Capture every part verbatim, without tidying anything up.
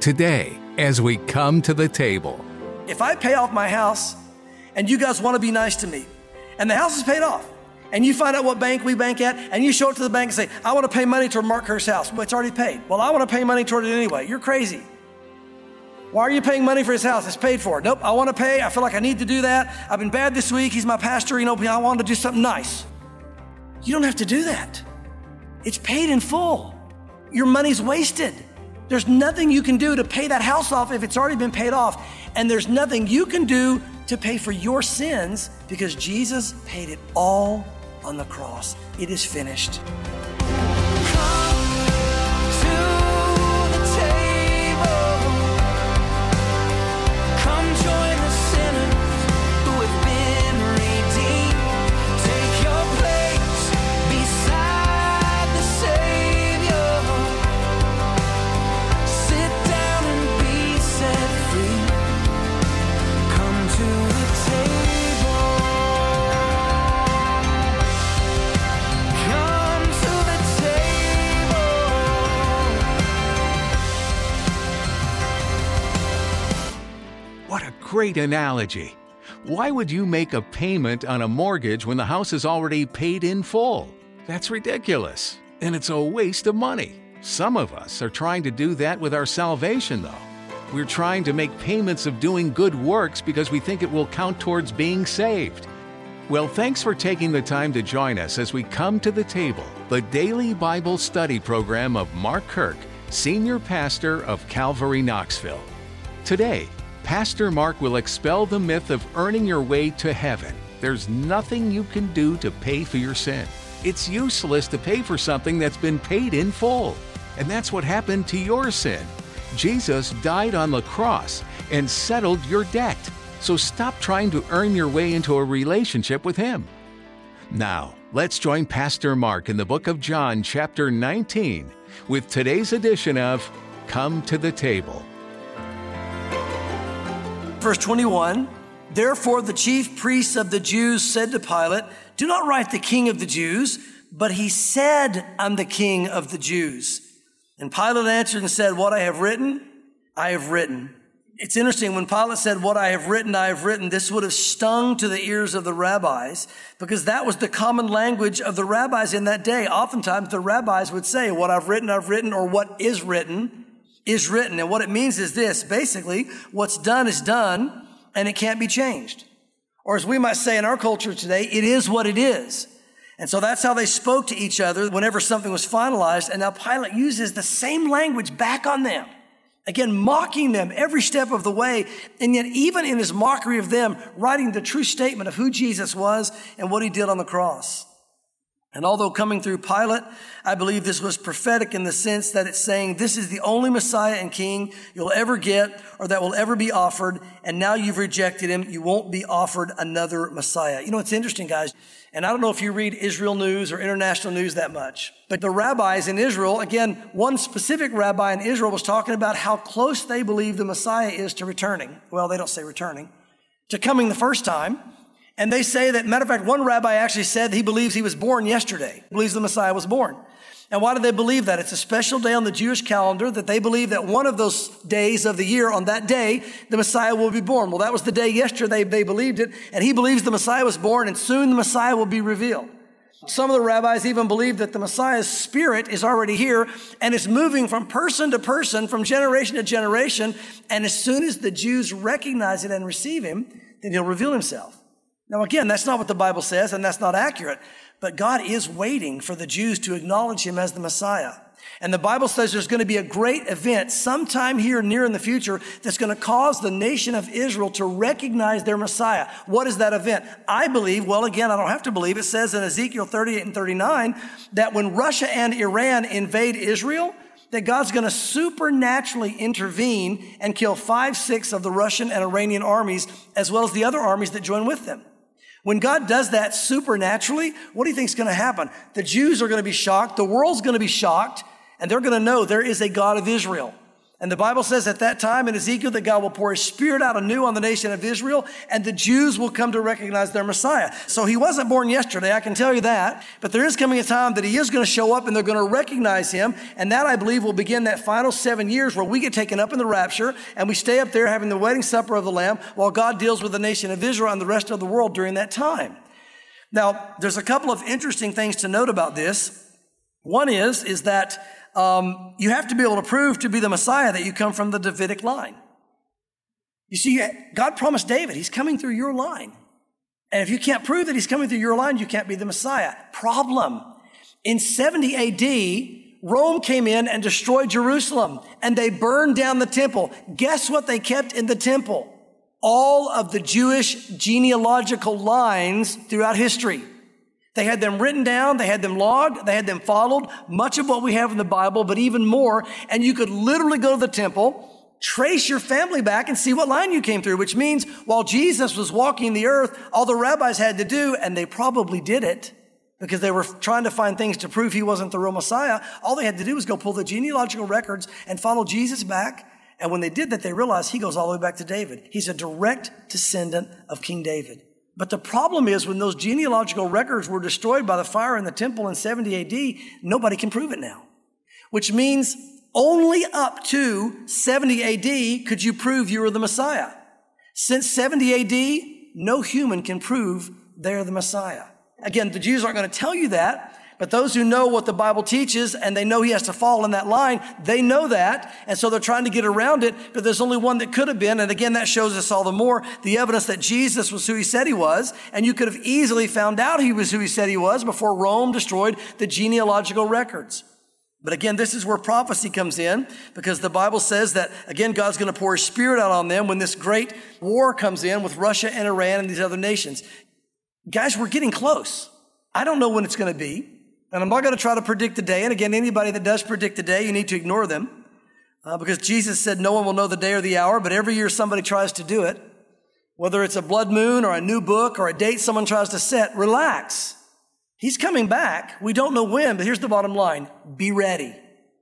Today, as we come to the table. If I pay off my house and you guys want to be nice to me, and the house is paid off, and you find out what bank we bank at, and you show it to the bank and say, I want to pay money toward Mark Kirk's house. Well, it's already paid. Well, I want to pay money toward it anyway. You're crazy. Why are you paying money for his house? It's paid for. Nope, I want to pay. I feel like I need to do that. I've been bad this week. He's my pastor. You know, I want to do something nice. You don't have to do that. It's paid in full. Your money's wasted. There's nothing you can do to pay that house off if it's already been paid off. And there's nothing you can do to pay for your sins because Jesus paid it all on the cross. It is finished. Great analogy. Why would you make a payment on a mortgage when the house is already paid in full? That's ridiculous, and it's a waste of money. Some of us are trying to do that with our salvation, though. We're trying to make payments of doing good works because we think it will count towards being saved. Well, thanks for taking the time to join us as we come to the table, the daily Bible study program of Mark Kirk, Senior Pastor of Calvary Knoxville. Today, Pastor Mark will expel the myth of earning your way to heaven. There's nothing you can do to pay for your sin. It's useless to pay for something that's been paid in full. And that's what happened to your sin. Jesus died on the cross and settled your debt. So stop trying to earn your way into a relationship with Him. Now, let's join Pastor Mark in the book of John, chapter nineteen, with today's edition of Come to the Table. Verse twenty-one, therefore the chief priests of the Jews said to Pilate, do not write the King of the Jews, but he said, I'm the King of the Jews. And Pilate answered and said, what I have written, I have written. It's interesting, when Pilate said, what I have written, I have written, this would have stung to the ears of the rabbis because that was the common language of the rabbis in that day. Oftentimes the rabbis would say, what I've written, I've written, or what is written is written. And what it means is this, basically, what's done is done and it can't be changed. Or as we might say in our culture today, it is what it is. And so that's how they spoke to each other whenever something was finalized. And now Pilate uses the same language back on them. Again, mocking them every step of the way. And yet even in his mockery of them, writing the true statement of who Jesus was and what he did on the cross. And although coming through Pilate, I believe this was prophetic in the sense that it's saying this is the only Messiah and King you'll ever get or that will ever be offered. And now you've rejected him. You won't be offered another Messiah. You know, it's interesting, guys. And I don't know if you read Israel News or international news that much, but the rabbis in Israel, again, one specific rabbi in Israel was talking about how close they believe the Messiah is to returning. Well, they don't say returning, to coming the first time. And they say that, matter of fact, one rabbi actually said he believes he was born yesterday, believes the Messiah was born. And why do they believe that? It's a special day on the Jewish calendar that they believe that one of those days of the year, on that day, the Messiah will be born. Well, that was the day yesterday they believed it, and he believes the Messiah was born, and soon the Messiah will be revealed. Some of the rabbis even believe that the Messiah's spirit is already here and is moving from person to person, from generation to generation, and as soon as the Jews recognize it and receive him, then he'll reveal himself. Now, again, that's not what the Bible says, and that's not accurate. But God is waiting for the Jews to acknowledge him as the Messiah. And the Bible says there's going to be a great event sometime here near in the future that's going to cause the nation of Israel to recognize their Messiah. What is that event? I believe, well, again, I don't have to believe. It says in Ezekiel thirty-eight and thirty-nine that when Russia and Iran invade Israel, that God's going to supernaturally intervene and kill five, six of the Russian and Iranian armies, as well as the other armies that join with them. When God does that supernaturally, what do you think is going to happen? The Jews are going to be shocked. The world's going to be shocked. And they're going to know there is a God of Israel. And the Bible says at that time in Ezekiel that God will pour his Spirit out anew on the nation of Israel, and the Jews will come to recognize their Messiah. So he wasn't born yesterday, I can tell you that. But there is coming a time that he is going to show up and they're going to recognize him. And that, I believe, will begin that final seven years where we get taken up in the rapture and we stay up there having the wedding supper of the Lamb while God deals with the nation of Israel and the rest of the world during that time. Now, there's a couple of interesting things to note about this. One is, is that Um, you have to be able to prove to be the Messiah that you come from the Davidic line. You see, God promised David, he's coming through your line. And if you can't prove that he's coming through your line, you can't be the Messiah. Problem. In seventy A D, Rome came in and destroyed Jerusalem, and they burned down the temple. Guess what they kept in the temple? All of the Jewish genealogical lines throughout history. They had them written down, they had them logged, they had them followed, much of what we have in the Bible, but even more. And you could literally go to the temple, trace your family back and see what line you came through, which means while Jesus was walking the earth, all the rabbis had to do, and they probably did it because they were trying to find things to prove he wasn't the real Messiah. All they had to do was go pull the genealogical records and follow Jesus back. And when they did that, they realized he goes all the way back to David. He's a direct descendant of King David. But the problem is when those genealogical records were destroyed by the fire in the temple in seventy A D, nobody can prove it now, which means only up to seventy A D could you prove you were the Messiah. Since seventy A D, no human can prove they're the Messiah. Again, the Jews aren't going to tell you that, but those who know what the Bible teaches and they know he has to fall in that line, they know that. And so they're trying to get around it, but there's only one that could have been. And again, that shows us all the more the evidence that Jesus was who he said he was. And you could have easily found out he was who he said he was before Rome destroyed the genealogical records. But again, this is where prophecy comes in, because the Bible says that, again, God's going to pour his Spirit out on them when this great war comes in with Russia and Iran and these other nations. Guys, we're getting close. I don't know when it's going to be. And I'm not going to try to predict the day. And again, anybody that does predict the day, you need to ignore them. Uh, because Jesus said no one will know the day or the hour, but every year somebody tries to do it. Whether it's a blood moon or a new book or a date someone tries to set, relax. He's coming back. We don't know when, but here's the bottom line. Be ready.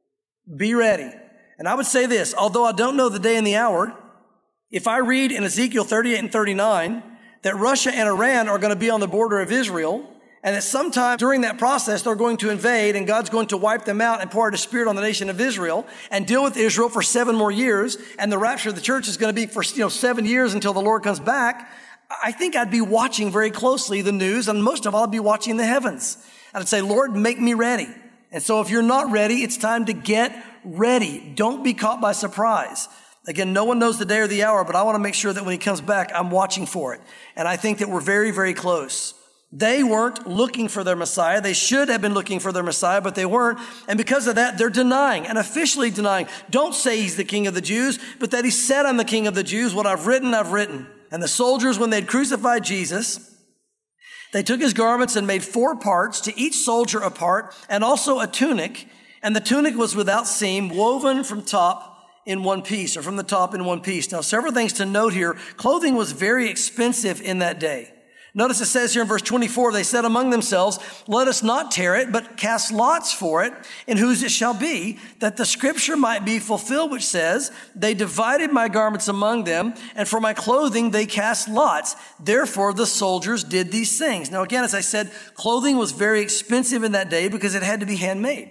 Be ready. And I would say this, although I don't know the day and the hour, if I read in Ezekiel thirty-eight and thirty-nine that Russia and Iran are going to be on the border of Israel, and that sometime during that process, they're going to invade and God's going to wipe them out and pour out his Spirit on the nation of Israel and deal with Israel for seven more years. And the rapture of the church is going to be for, you know, seven years until the Lord comes back. I think I'd be watching very closely the news, and most of all, I'd be watching the heavens. I'd say, Lord, make me ready. And so if you're not ready, it's time to get ready. Don't be caught by surprise. Again, no one knows the day or the hour, but I want to make sure that when he comes back, I'm watching for it. And I think that we're very, very close. They weren't looking for their Messiah. They should have been looking for their Messiah, but they weren't. And because of that, they're denying and officially denying. Don't say he's the King of the Jews, but that he said, I'm the King of the Jews. What I've written, I've written. And the soldiers, when they'd crucified Jesus, they took his garments and made four parts, to each soldier a part, and also a tunic. And the tunic was without seam, woven from top in one piece, or from the top in one piece. Now, several things to note here. Clothing was very expensive in that day. Notice it says here in verse twenty-four, they said among themselves, let us not tear it, but cast lots for it, in whose it shall be, that the scripture might be fulfilled, which says, they divided my garments among them, and for my clothing they cast lots. Therefore the soldiers did these things. Now again, as I said, clothing was very expensive in that day because it had to be handmade.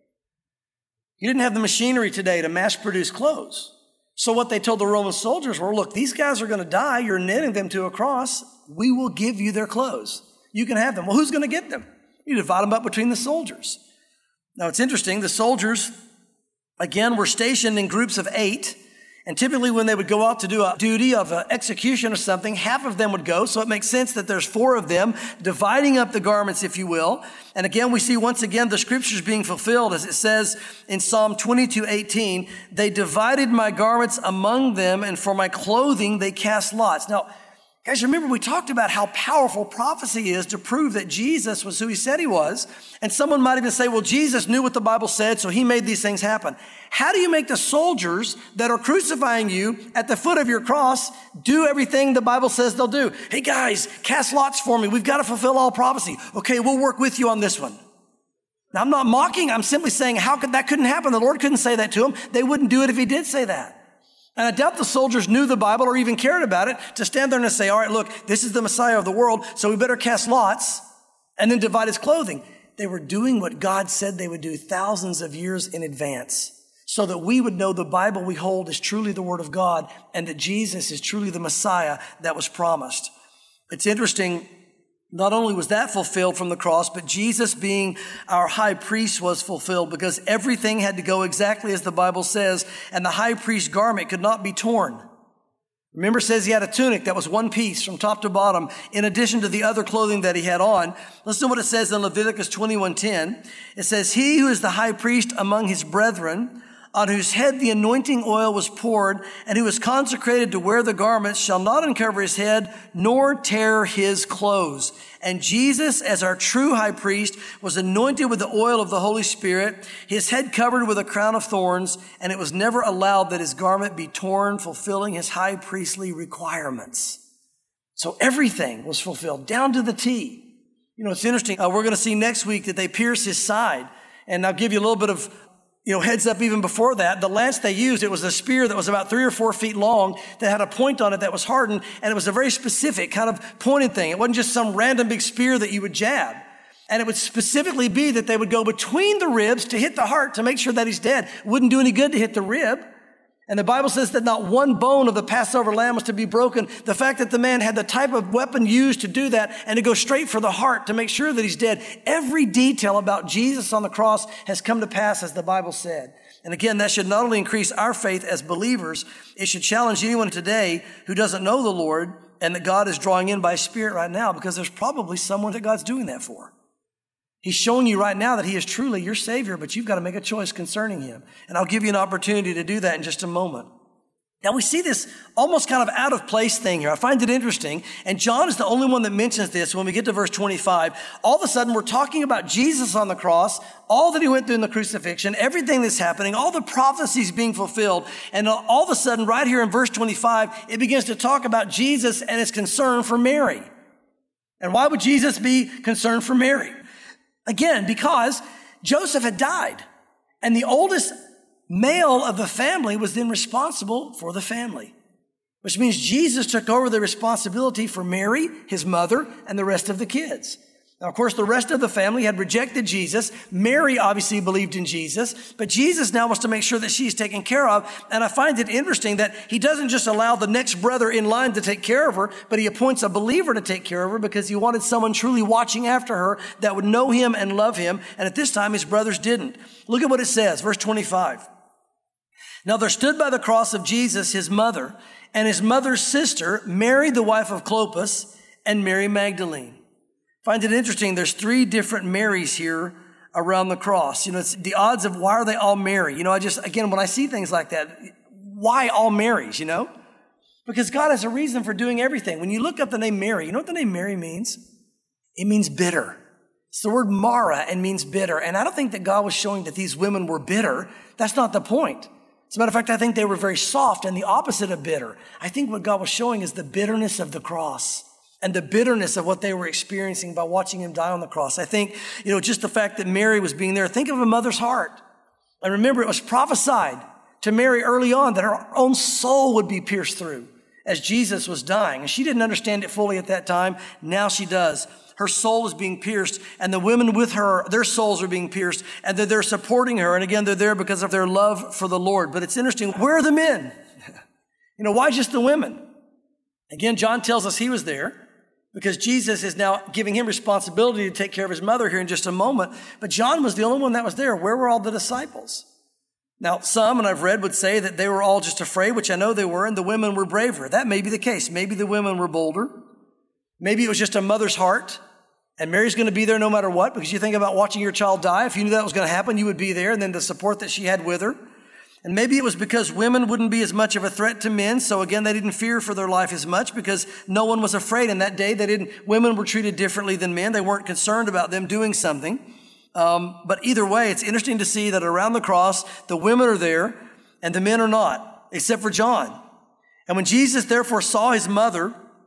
You didn't have the machinery today to mass produce clothes. So what they told the Roman soldiers were, look, these guys are going to die. You're nailing them to a cross. We will give you their clothes. You can have them. Well, who's going to get them? You divide them up between the soldiers. Now, it's interesting. The soldiers, again, were stationed in groups of eight. And typically when they would go out to do a duty of an execution or something, half of them would go. So it makes sense that there's four of them dividing up the garments, if you will. And again, we see once again the scriptures being fulfilled, as it says in Psalm twenty-two eighteen, they divided my garments among them, and for my clothing they cast lots. Now, guys, remember we talked about how powerful prophecy is to prove that Jesus was who he said he was. And someone might even say, well, Jesus knew what the Bible said, so he made these things happen. How do you make the soldiers that are crucifying you at the foot of your cross do everything the Bible says they'll do? Hey guys, cast lots for me. We've got to fulfill all prophecy. Okay, we'll work with you on this one. Now, I'm not mocking. I'm simply saying how could that couldn't happen. The Lord couldn't say that to them. They wouldn't do it if he did say that. And I doubt the soldiers knew the Bible or even cared about it to stand there and say, all right, look, this is the Messiah of the world, so we better cast lots and then divide his clothing. They were doing what God said they would do thousands of years in advance so that we would know the Bible we hold is truly the Word of God and that Jesus is truly the Messiah that was promised. It's interesting. Not only was that fulfilled from the cross, but Jesus being our high priest was fulfilled because everything had to go exactly as the Bible says, and the high priest garment could not be torn. Remember, it says he had a tunic that was one piece from top to bottom, in addition to the other clothing that he had on. Listen to what it says in Leviticus twenty-one ten. It says, he who is the high priest among his brethren, on whose head the anointing oil was poured, and who was consecrated to wear the garments, shall not uncover his head, nor tear his clothes. And Jesus, as our true high priest, was anointed with the oil of the Holy Spirit, his head covered with a crown of thorns, and it was never allowed that his garment be torn, fulfilling his high priestly requirements. So everything was fulfilled, down to the T. You know, it's interesting. Uh, we're going to see next week that they pierce his side. And I'll give you a little bit of You know, heads up even before that, the lance they used, it was a spear that was about three or four feet long that had a point on it that was hardened, and it was a very specific kind of pointed thing. It wasn't just some random big spear that you would jab. And it would specifically be that they would go between the ribs to hit the heart to make sure that he's dead. It wouldn't do any good to hit the rib. And the Bible says that not one bone of the Passover lamb was to be broken. The fact that the man had the type of weapon used to do that and to go straight for the heart to make sure that he's dead. Every detail about Jesus on the cross has come to pass as the Bible said. And again, that should not only increase our faith as believers, it should challenge anyone today who doesn't know the Lord and that God is drawing in by His Spirit right now, because there's probably someone that God's doing that for. He's showing you right now that He is truly your Savior, but you've got to make a choice concerning Him. And I'll give you an opportunity to do that in just a moment. Now, we see this almost kind of out of place thing here. I find it interesting. And John is the only one that mentions this when we get to verse twenty-five. All of a sudden, we're talking about Jesus on the cross, all that He went through in the crucifixion, everything that's happening, all the prophecies being fulfilled. And all of a sudden, right here in verse twenty-five, it begins to talk about Jesus and His concern for Mary. And why would Jesus be concerned for Mary? Again, because Joseph had died, and the oldest male of the family was then responsible for the family, which means Jesus took over the responsibility for Mary, his mother, and the rest of the kids. Now, of course, the rest of the family had rejected Jesus. Mary obviously believed in Jesus, but Jesus now wants to make sure that she's taken care of. And I find it interesting that He doesn't just allow the next brother in line to take care of her, but He appoints a believer to take care of her because He wanted someone truly watching after her that would know Him and love Him. And at this time, His brothers didn't. Look at what it says, verse twenty-five. Now there stood by the cross of Jesus His mother and His mother's sister, Mary, the wife of Clopas, and Mary Magdalene. Find it interesting. There's three different Marys here around the cross. You know, it's the odds of why are they all Mary? You know, I just, again, when I see things like that, why all Marys, you know? Because God has a reason for doing everything. When you look up the name Mary, you know what the name Mary means? It means bitter. It's the word Mara and means bitter. And I don't think that God was showing that these women were bitter. That's not the point. As a matter of fact, I think they were very soft and the opposite of bitter. I think what God was showing is the bitterness of the cross and the bitterness of what they were experiencing by watching Him die on the cross. I think, you know, just the fact that Mary was being there. Think of a mother's heart. And remember, it was prophesied to Mary early on that her own soul would be pierced through as Jesus was dying. And she didn't understand it fully at that time. Now she does. Her soul is being pierced, and the women with her, their souls are being pierced, and they're, they're supporting her. And again, they're there because of their love for the Lord. But it's interesting. Where are the men? You know, why just the women? Again, John tells us he was there because Jesus is now giving him responsibility to take care of his mother here in just a moment. But John was the only one that was there. Where were all the disciples? Now, some, and I've read, would say that they were all just afraid, which I know they were, and the women were braver. That may be the case. Maybe the women were bolder. Maybe it was just a mother's heart, and Mary's going to be there no matter what, because you think about watching your child die. If you knew that was going to happen, you would be there, and then the support that she had with her. And maybe it was because women wouldn't be as much of a threat to men. So again, they didn't fear for their life as much because no one was afraid in that day. They didn't, women were treated differently than men. They weren't concerned about them doing something. Um, but either way, it's interesting to see that around the cross, the women are there and the men are not, except for John. And when Jesus therefore saw his mother,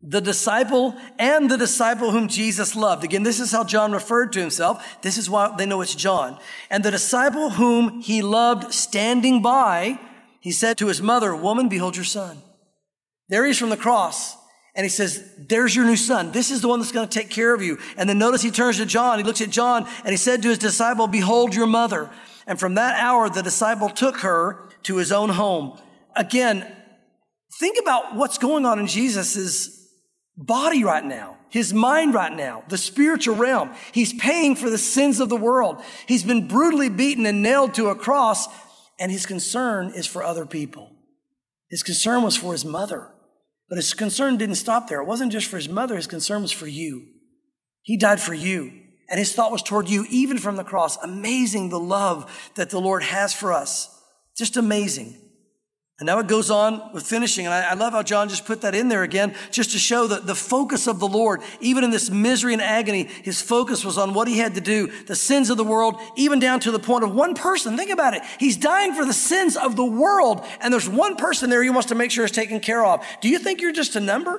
The disciple and the disciple whom Jesus loved. Again, this is how John referred to himself. This is why they know it's John. And the disciple whom he loved standing by, he said to his mother, "Woman, behold your son." There he is from the cross. And he says, "There's your new son. This is the one that's going to take care of you." And then notice he turns to John. He looks at John and he said to his disciple, "Behold your mother." And from that hour, the disciple took her to his own home. Again, think about what's going on in Jesus's body right now, his mind right now, the spiritual realm. He's paying for the sins of the world. He's been brutally beaten and nailed to a cross, and his concern is for other people. His concern was for his mother, but his concern didn't stop there. It wasn't just for his mother. His concern was for you. He died for you, and his thought was toward you, even from the cross. Amazing the love that the Lord has for us. Just amazing. And now it goes on with finishing. And I, I love how John just put that in there again, just to show that the focus of the Lord, even in this misery and agony, his focus was on what he had to do, the sins of the world, even down to the point of one person. Think about it. He's dying for the sins of the world. And there's one person there he wants to make sure is taken care of. Do you think you're just a number?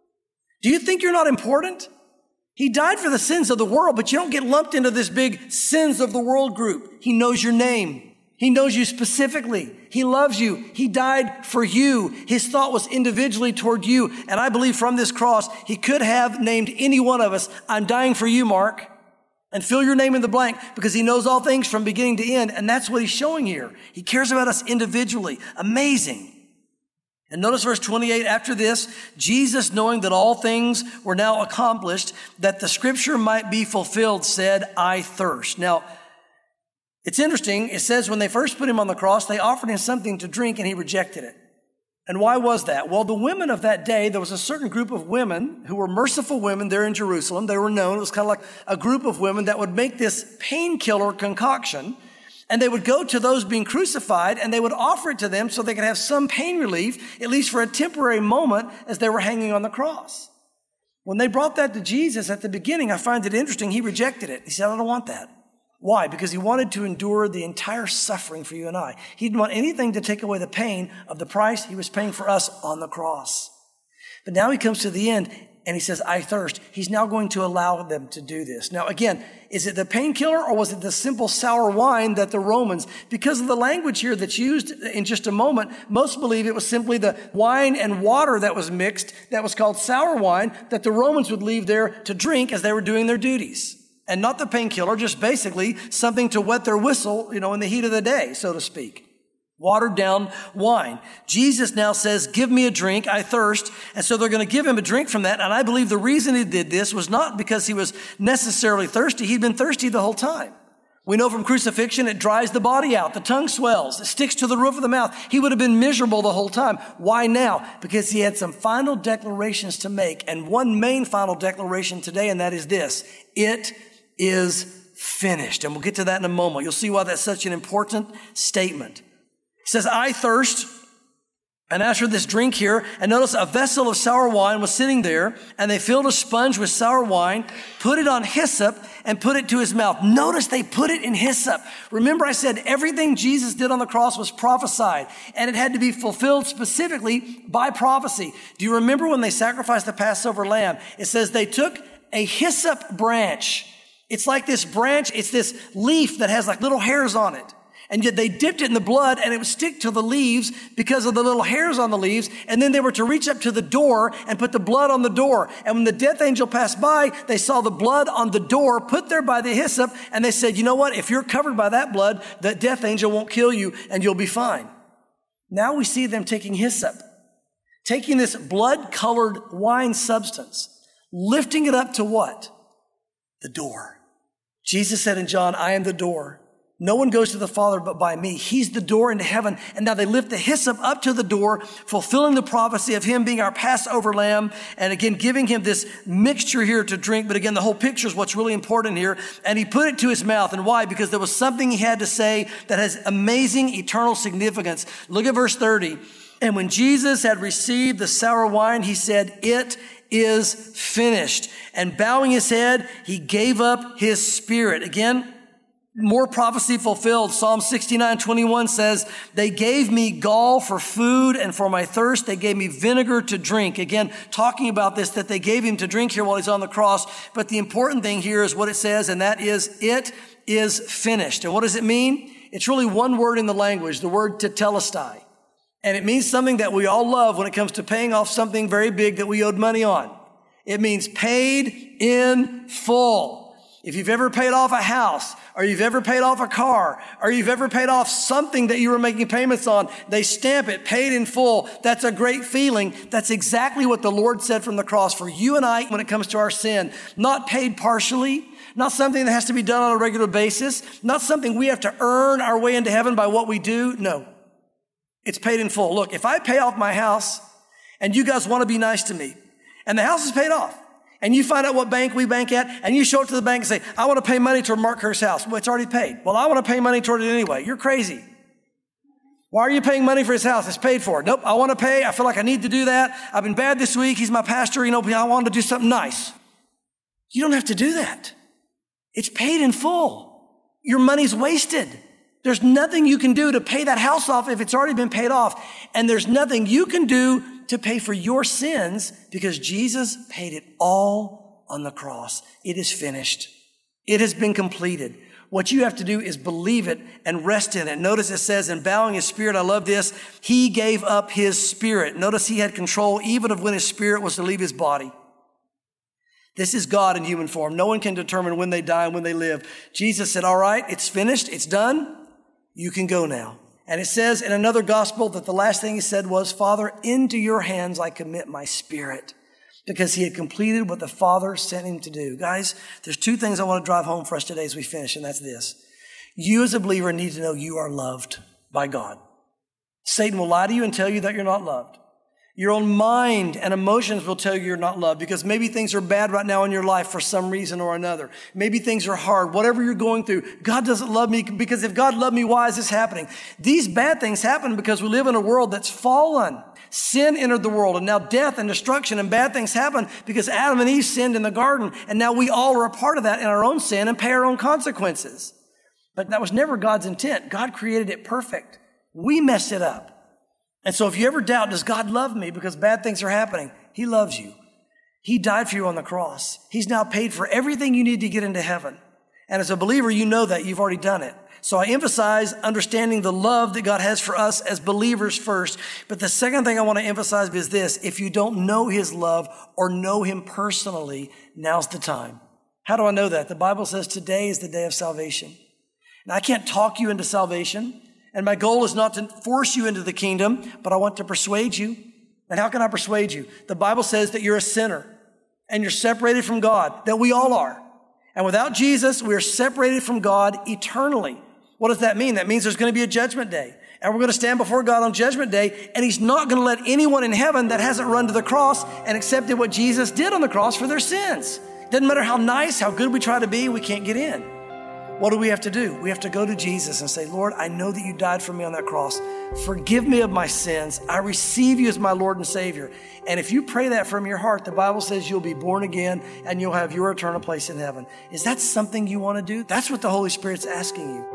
Do you think you're not important? He died for the sins of the world, but you don't get lumped into this big sins of the world group. He knows your name. He knows you specifically. He loves you. He died for you. His thought was individually toward you. And I believe from this cross, he could have named any one of us, "I'm dying for you, Mark," and fill your name in the blank, because he knows all things from beginning to end. And that's what he's showing here. He cares about us individually. Amazing. And notice verse twenty-eight, after this, Jesus, knowing that all things were now accomplished, that the scripture might be fulfilled, said, "I thirst." Now, it's interesting. It says when they first put him on the cross, they offered him something to drink and he rejected it. And why was that? Well, the women of that day, there was a certain group of women who were merciful women there in Jerusalem. They were known. It was kind of like a group of women that would make this painkiller concoction, and they would go to those being crucified and they would offer it to them so they could have some pain relief, at least for a temporary moment, as they were hanging on the cross. When they brought that to Jesus at the beginning, I find it interesting. He rejected it. He said, "I don't want that." Why? Because he wanted to endure the entire suffering for you and I. He didn't want anything to take away the pain of the price he was paying for us on the cross. But now he comes to the end and he says, "I thirst." He's now going to allow them to do this. Now, again, is it the painkiller or was it the simple sour wine that the Romans, because of the language here that's used in just a moment, most believe it was simply the wine and water that was mixed, that was called sour wine, that the Romans would leave there to drink as they were doing their duties. And not the painkiller, just basically something to wet their whistle, you know, in the heat of the day, so to speak. Watered down wine. Jesus now says, "Give me a drink, I thirst." And so they're going to give him a drink from that. And I believe the reason he did this was not because he was necessarily thirsty. He'd been thirsty the whole time. We know from crucifixion, it dries the body out. The tongue swells. It sticks to the roof of the mouth. He would have been miserable the whole time. Why now? Because he had some final declarations to make. And one main final declaration today, and that is this: it is finished. And we'll get to that in a moment. You'll see why that's such an important statement. He says, "I thirst." And as for this drink here, and notice a vessel of sour wine was sitting there, and they filled a sponge with sour wine, put it on hyssop, and put it to his mouth. Notice they put it in hyssop. Remember I said everything Jesus did on the cross was prophesied, and it had to be fulfilled specifically by prophecy. Do you remember when they sacrificed the Passover lamb? It says they took a hyssop branch. It's like this branch, it's this leaf that has like little hairs on it. And yet they dipped it in the blood and it would stick to the leaves because of the little hairs on the leaves. And then they were to reach up to the door and put the blood on the door. And when the death angel passed by, they saw the blood on the door put there by the hyssop. And they said, "You know what? If you're covered by that blood, the death angel won't kill you and you'll be fine." Now we see them taking hyssop, taking this blood-colored wine substance, lifting it up to what? The door. Jesus said in John, "I am the door. No one goes to the Father but by me." He's the door into heaven. And now they lift the hyssop up to the door, fulfilling the prophecy of him being our Passover lamb. And again, giving him this mixture here to drink. But again, the whole picture is what's really important here. And he put it to his mouth. And why? Because there was something he had to say that has amazing eternal significance. Look at verse thirty. "And when Jesus had received the sour wine, he said, 'It is finished.' And bowing his head, he gave up his spirit." Again, More prophecy fulfilled. Psalm sixty-nine twenty-one says, they gave me gall for food and for my thirst. They gave me vinegar to drink. Again, talking about this, that they gave him to drink here while he's on the cross. But the important thing here is what it says, and that is, it is finished. And what does it mean? It's really one word in the language, the word tetelestai. And it means something that we all love when it comes to paying off something very big that we owed money on. It means paid in full. If you've ever paid off a house, or you've ever paid off a car, or you've ever paid off something that you were making payments on, they stamp it, paid in full. That's a great feeling. That's exactly what the Lord said from the cross for you and I when it comes to our sin. Not paid partially, not something that has to be done on a regular basis, not something we have to earn our way into heaven by what we do. No, it's paid in full. Look, if I pay off my house and you guys want to be nice to me, and the house is paid off, and you find out what bank we bank at, and you show it to the bank and say, I want to pay money toward Mark Kerr's house. Well, it's already paid. Well, I want to pay money toward it anyway. You're crazy. Why are you paying money for his house? It's paid for. Nope, I want to pay. I feel like I need to do that. I've been bad this week. He's my pastor. You know, I wanted to do something nice. You don't have to do that. It's paid in full. Your money's wasted. There's nothing you can do to pay that house off if it's already been paid off. And there's nothing you can do to pay for your sins because Jesus paid it all on the cross. It is finished. It has been completed. What you have to do is believe it and rest in it. Notice it says, in bowing his spirit, I love this, he gave up his spirit. Notice he had control even of when his spirit was to leave his body. This is God in human form. No one can determine when they die and when they live. Jesus said, all right, it's finished. It's done. You can go now. And it says in another gospel that the last thing he said was, Father, into your hands I commit my spirit, because he had completed what the Father sent him to do. Guys, there's two things I want to drive home for us today as we finish, and that's this. You as a believer need to know you are loved by God. Satan will lie to you and tell you that you're not loved. Your own mind and emotions will tell you you're not loved because maybe things are bad right now in your life for some reason or another. Maybe things are hard. Whatever you're going through, God doesn't love me because if God loved me, why is this happening? These bad things happen because we live in a world that's fallen. Sin entered the world, and now death and destruction and bad things happen because Adam and Eve sinned in the garden, and now we all are a part of that in our own sin and pay our own consequences. But that was never God's intent. God created it perfect. We messed it up. And so if you ever doubt, does God love me because bad things are happening? He loves you. He died for you on the cross. He's now paid for everything you need to get into heaven. And as a believer, you know that. You've already done it. So I emphasize understanding the love that God has for us as believers first. But the second thing I want to emphasize is this. If you don't know his love or know him personally, now's the time. How do I know that? The Bible says today is the day of salvation. Now, I can't talk you into salvation. And my goal is not to force you into the kingdom, but I want to persuade you. And how can I persuade you? The Bible says that you're a sinner and you're separated from God, that we all are. And without Jesus, we are separated from God eternally. What does that mean? That means there's going to be a judgment day. And we're going to stand before God on judgment day, and he's not going to let anyone in heaven that hasn't run to the cross and accepted what Jesus did on the cross for their sins. Doesn't matter how nice, how good we try to be, we can't get in. What do we have to do? We have to go to Jesus and say, Lord, I know that you died for me on that cross. Forgive me of my sins. I receive you as my Lord and Savior. And if you pray that from your heart, the Bible says you'll be born again and you'll have your eternal place in heaven. Is that something you want to do? That's what the Holy Spirit's asking you.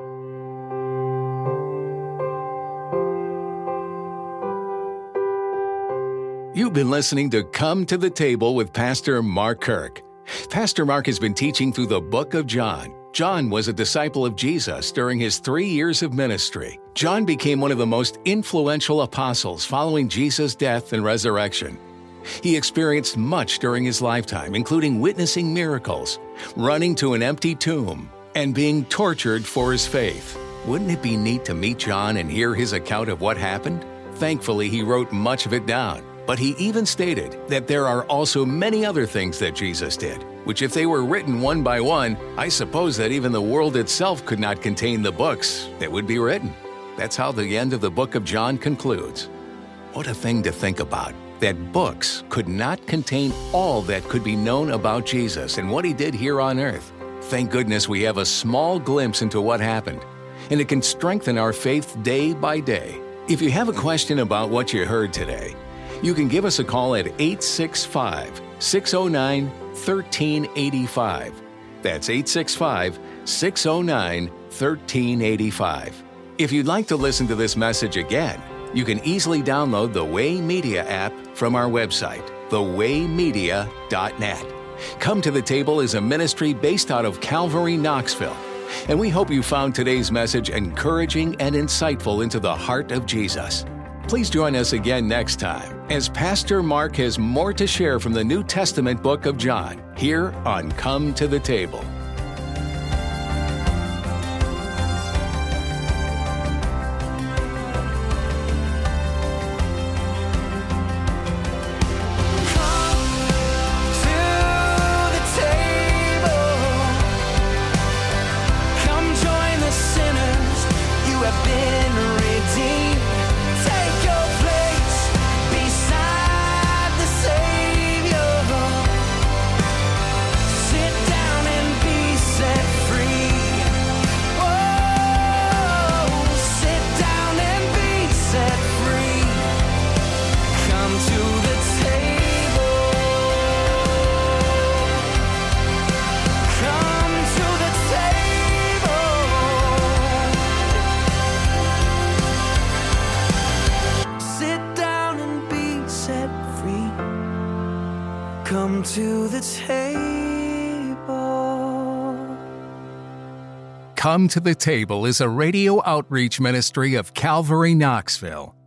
You've been listening to Come to the Table with Pastor Mark Kirk. Pastor Mark has been teaching through the book of John. John was a disciple of Jesus during his three years of ministry. John became one of the most influential apostles following Jesus' death and resurrection. He experienced much during his lifetime, including witnessing miracles, running to an empty tomb, and being tortured for his faith. Wouldn't it be neat to meet John and hear his account of what happened? Thankfully, he wrote much of it down. But he even stated that there are also many other things that Jesus did, which if they were written one by one, I suppose that even the world itself could not contain the books that would be written. That's how the end of the book of John concludes. What a thing to think about, that books could not contain all that could be known about Jesus and what he did here on earth. Thank goodness we have a small glimpse into what happened, and it can strengthen our faith day by day. If you have a question about what you heard today, you can give us a call at eight six five, six zero nine, one three eight five. That's eight six five, six zero nine, one thirteen eighty-five. If you'd like to listen to this message again, you can easily download the Way Media app from our website, the way media dot net. Come to the Table is a ministry based out of Calvary, Knoxville. And we hope you found today's message encouraging and insightful into the heart of Jesus. Please join us again next time as Pastor Mark has more to share from the New Testament book of John here on Come to the Table. Come to the table. Come to the Table is a radio outreach ministry of Calvary, Knoxville.